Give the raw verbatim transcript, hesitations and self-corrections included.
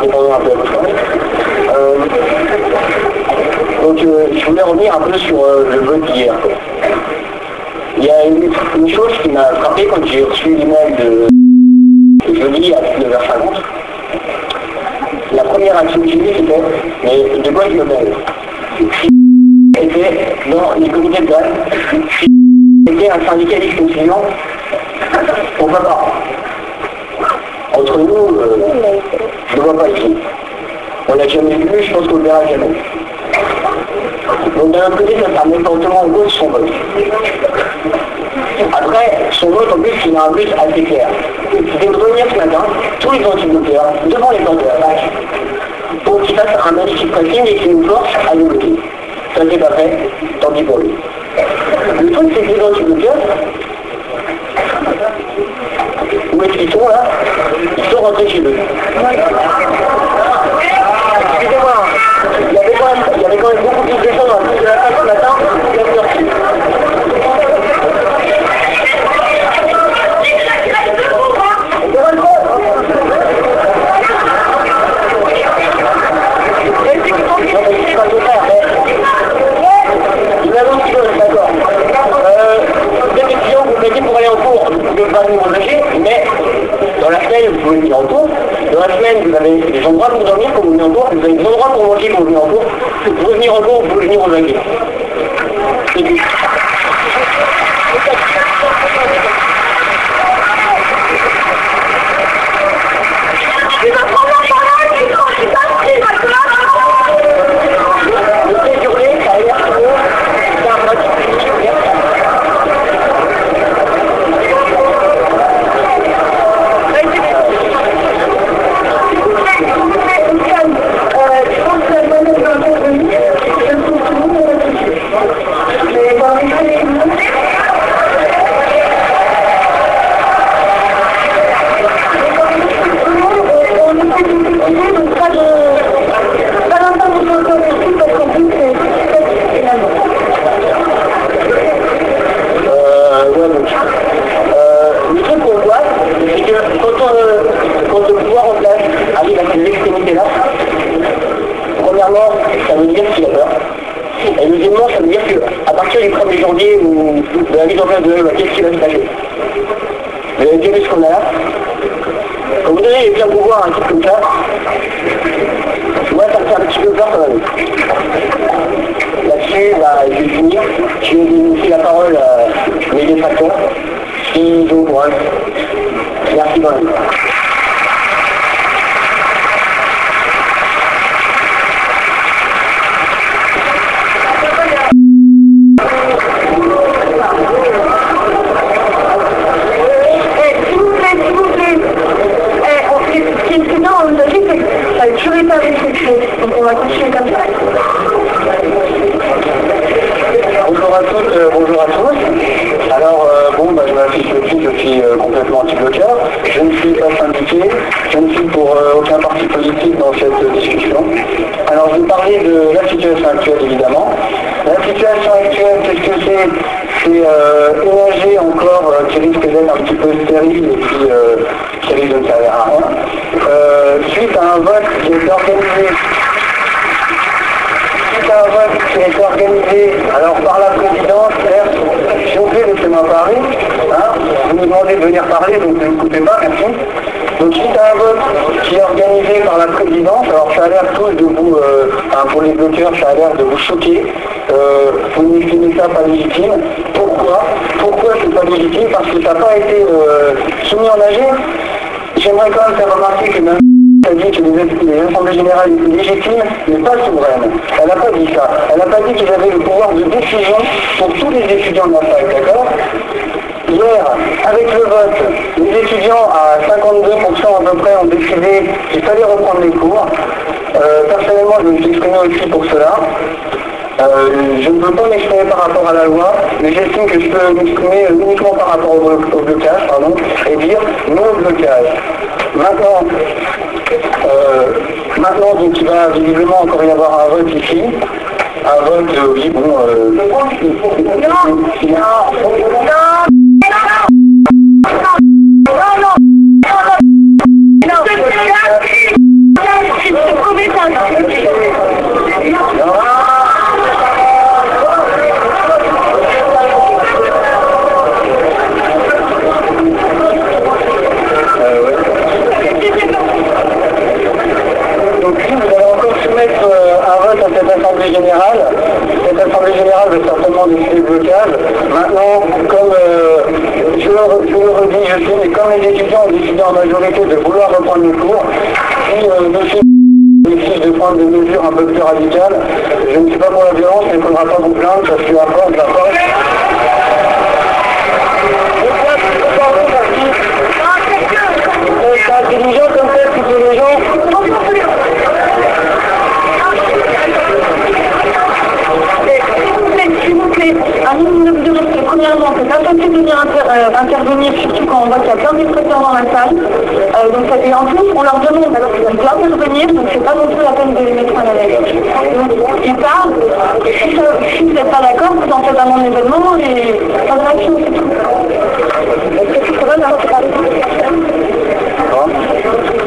répondant un peu à votre question. Euh, donc euh, je voulais revenir un peu sur euh, le vote d'hier. Il y a une, une chose qui m'a frappé quand j'ai reçu l'email de jeudi à neuf heures cinquante. La première action que j'ai eue, c'était, mais de quoi je me mêle? C'était dans les comités de grève, c'était un syndicaliste étudiant, on ne peut pas. Entre nous, euh, je ne vois pas ici. On l'a jamais vu, je pense qu'on le verra jamais. Donc d'un autre côté, ça met fortement en cause son vote. Après, son vote en plus, il a un but assez clair. C'était de venir ce matin, tous les anti-bloqueurs, devant les portes de la fac, pour qu'il fasse un magnifique pressing et qu'il nous force à nous bloquer. Ça ne s'est pas fait, tant pis pour lui. Le truc, c'est que les anti-bloqueurs, où est-ce qu'ils sont là? Ils sont rentrés chez eux. Excusez-moi, il y avait quand même, il y avait quand même beaucoup plus de gens dans le de la fac ce matin, il y a plusieurs filles. Pour aller en cours, vous pouvez pas vous engager, mais dans la semaine, vous pouvez venir en cours. Dans la semaine, vous avez des endroits pour dormir quand vous venez en cours, vous avez des endroits pour manger quand vous venez en cours. Vous pouvez venir en cours, vous pouvez venir au engager. C'est tout. Ça veut dire qu'il a peur. Et deuxièmement, ça veut dire qu'à partir du premier janvier ou de la mise en place de la qu'est-ce qui va se passer? Vous avez déjà vu ce qu'on a là? Quand vous donnez les pleins pouvoirs à un truc comme ça, moi ça me fait un petit peu peur quand même. Là-dessus, bah, je vais finir. Je vais laisser la parole à mes détracteurs. S'ils ont courage. Merci quand même. Ça n'a toujours été respecté, donc on va continuer comme ça. Bonjour à toutes, euh, bonjour à tous. Alors, euh, bon, bah, je m'affiche aussi, je suis euh, complètement anti-bloqueur. Je ne suis pas syndiqué, je ne suis pour euh, aucun parti politique dans cette discussion. Alors, je vais parler de la situation actuelle, évidemment. La situation actuelle, qu'est-ce que c'est? C'est euh, une A G encore euh, qui risque d'être un petit peu stérile et puis euh, qui risque de ne servir à rien. Euh, suite à un vote qui a été organisé, suite à un vote qui a été organisé alors par la présidence, s'il vous plaît, laissez-moi parler, hein, vous me demandez de venir parler, donc ne me coupez pas, merci. Donc suite à un vote qui est organisé par la présidence, alors ça a l'air tous de vous, euh, hein, pour les bloqueurs, ça a l'air de vous choquer, euh, vous n'estimez ça pas légitime. Pourquoi Pourquoi c'est pas légitime? Parce que ça n'a pas été euh, soumis en A G. J'aimerais quand même faire remarquer que même a dit que les, les assemblées générales étaient légitimes, mais pas souveraines. Elle n'a pas dit ça. Elle n'a pas dit qu'ils avaient le pouvoir de décision pour tous les étudiants de la fac, d'accord? Hier, avec le vote, les étudiants à cinquante-deux pour cent à peu près ont décidé qu'il fallait reprendre les cours. Euh, personnellement, je me suis exprimé aussi pour cela. Euh, je ne peux pas m'exprimer par rapport à la loi, mais j'estime que je peux m'exprimer uniquement par rapport au, au blocage, pardon, et dire non au blocage. Maintenant, euh, maintenant donc, il va visiblement encore y avoir un vote ici, un vote, euh, oui, bon, euh, non, non, non, générale. Cette assemblée générale va certainement décider le blocage. Maintenant, comme euh, je, le, je le redis, je sais, mais comme les étudiants ont décidé en majorité de vouloir reprendre le cours, si euh, monsieur décide de prendre des mesures un peu plus radicales, je ne suis pas pour la violence, mais il ne faudra pas vous plaindre parce qu'à force de la force. C'est intelligent comme ça, plutôt les gens. S'il vous plaît, un minimum de respect. Premièrement, c'est pas facile de venir inter euh, intervenir, surtout quand on voit qu'il y a plein de spectateurs dans la salle. Euh, donc, et en plus, on leur demande alors qu'ils doivent intervenir, donc c'est pas non plus la peine de les mettre à la veille. Donc, ils parlent. Si, si vous n'êtes pas d'accord, vous en faites un bon événement et pas de réaction, c'est tout. Est-ce que tu pourrais